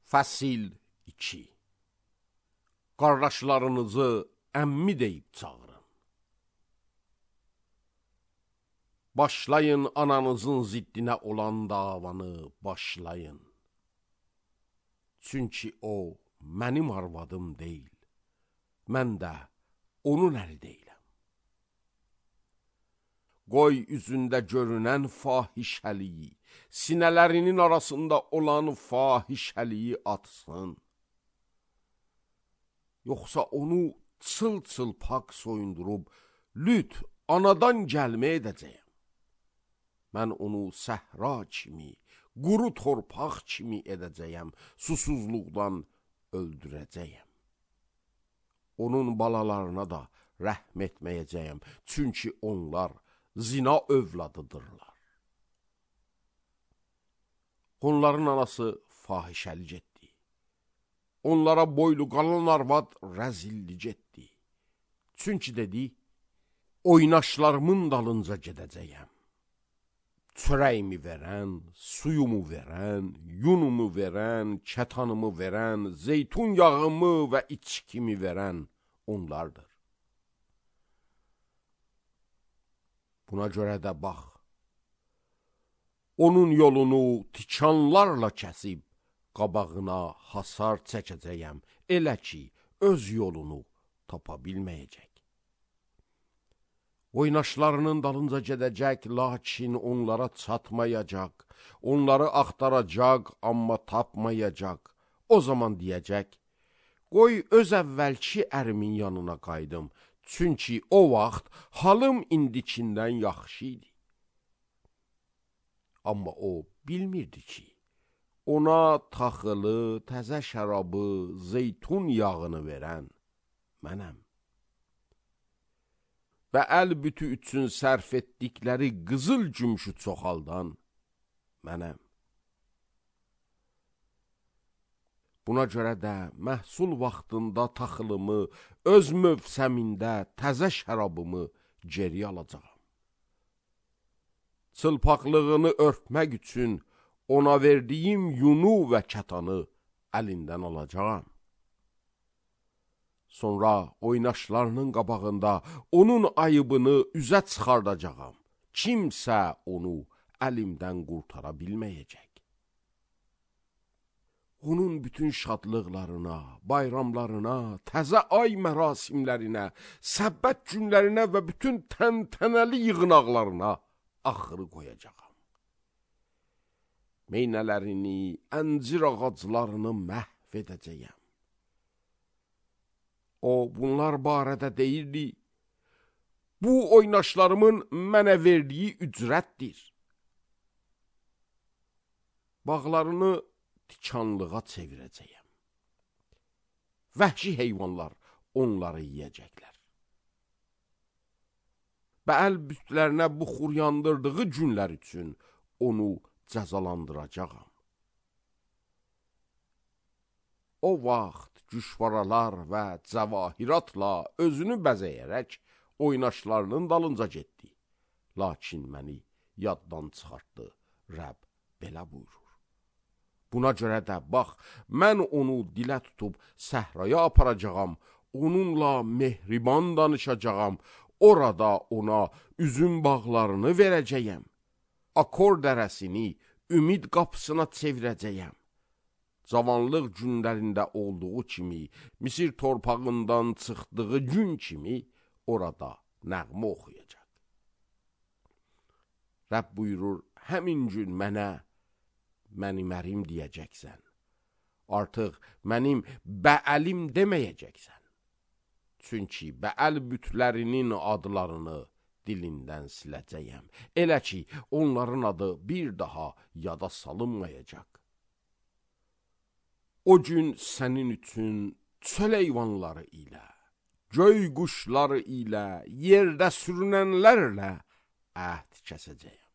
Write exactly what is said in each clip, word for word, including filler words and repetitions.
Fəsil iki. Qardaşlarınızı əmmi deyib çağırın. Başlayın ananızın ziddinə olan davanı, başlayın. Çünki o, mənim arvadım deyil, mən də onun əli deyiləm. Qoy üzündə görünən fahişəliyi, sinələrinin arasında olan fahişəliyi atsın. Yoxsa onu çıl-çılpaq soyundurub, lüt anadan gəlmə edəcəyəm. Mən onu səhra kimi, quru torpaq kimi edəcəyəm, susuzluqdan öldürəcəyəm. Onun balalarına da rəhm etməyəcəyəm, çünki onlar zina övladıdırlar. Onların anası fahişəlik etdi. Onlara boylu qalan arvad rəzillik etdi. Çünki dedi, oynaşlarımın dalınca gedəcəyəm. Çörəyimi verən, suyumu verən, yunumu verən, kətanımı verən, zeytun yağımı və içkimi verən onlardır. Buna görə də bax, onun yolunu tikanlarla kəsib, qabağına hasar çəkəcəyəm, elə ki, öz yolunu tapa bilməyəcək. Oynaşlarının dalınca gedəcək, lakin onlara çatmayacaq, onları axtaracaq, amma tapmayacaq. O zaman deyəcək, qoy öz əvvəlki ərimin yanına qaydım, çünki o vaxt halım indikindən yaxşı idi. Amma o bilmirdi ki, ona taxılı, təzə şərabı, zeytun yağını verən mənəm. Və əl bütü üçün sərf etdikləri qızıl gümüşü çoxaldan mənəm. Buna görə də məhsul vaxtında taxılımı, öz mövsəmində təzə şərabımı geri alacağam. Çılpaqlığını örtmək üçün ona verdiyim yunu və kətanı əlindən alacağam. Sonra oynaşlarının qabağında onun ayıbını üzə çıxardacağam. Kimsə onu əlimdən qurtara bilməyəcək. Onun bütün şadlıqlarına, bayramlarına, təzə ay mərasimlərinə, səbbət günlərinə və bütün təntənəli yığınaqlarına axırı qoyacağam. Meynələrini, əncir ağaclarını məhv edəcəyəm. O, bunlar barədə deyirdi, bu oynaşlarımın mənə verdiyi ücrətdir. Bağlarını tikanlığa çevirəcəyəm. Vəhşi heyvanlar onları yiyəcəklər. Bəəl bütlərinə buxur yandırdığı günlər üçün onu cəzalandıracağam. O vaxt cüşvaralar və cəvahiratla özünü bəzəyərək oynaşlarının dalınca getdi. Lakin məni yaddan çıxartdı, Rəbb belə buyurur. Buna görə də bax, mən onu dilə tutub səhraya aparacağam, onunla mehriban danışacağam, orada ona üzüm bağlarını verəcəyəm. Akor dərəsini ümid qapısına çevirəcəyəm. Cavanlıq günlərində olduğu kimi, Misir torpağından çıxdığı gün kimi orada nəğmə oxuyacaq. Rəbb buyurur, həmin gün mənə, mənim ərim deyəcəksən. Artıq mənim bəəlim deməyəcəksən. Çünki bəəl bütlərinin adlarını dilindən siləcəyəm. Elə ki, onların adı bir daha yada salınmayacaq. O gün sənin üçün çöl heyvanları ilə, göy quşları ilə, yerdə sürünənlərlə əhd kəsəcəyəm.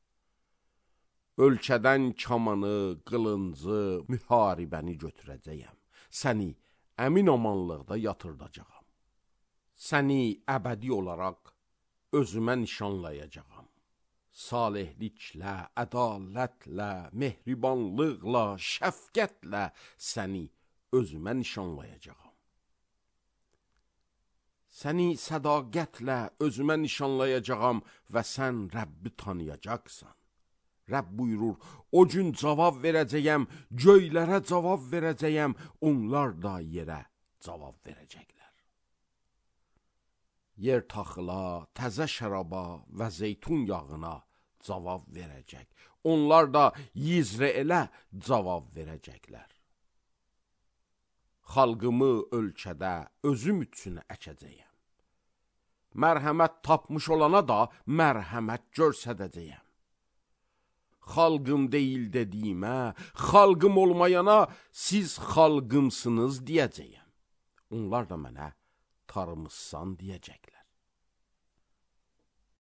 Ölkədən kamanı, qılıncı, müharibəni götürəcəyəm. Səni əmin amanlıqda yatırdacağam. Səni əbədi olaraq özümə nişanlayacağam. salihliklə, ədalətlə, mehribanlıqla, şəfqətlə səni özümə nişanlayacağam. Səni sədaqətlə özümə nişanlayacağam və sən Rəbbi tanıyacaqsan. Rəbb buyurur, o gün cavab verəcəyəm, göylərə cavab verəcəyəm, onlar da yerə cavab verəcəklər. Yer taxıla, təzə şəraba və zeytun yağına cavab verəcək. Onlar da Yizreelə cavab verəcəklər. Xalqımı ölkədə özüm üçün əkəcəyəm. Mərhəmət tapmış olana da mərhəmət görsədəcəyəm. Xalqım deyil dediyimə, xalqım olmayana siz xalqımsınız deyəcəyəm. Onlar da mənə tarımızsan deyəcəklər.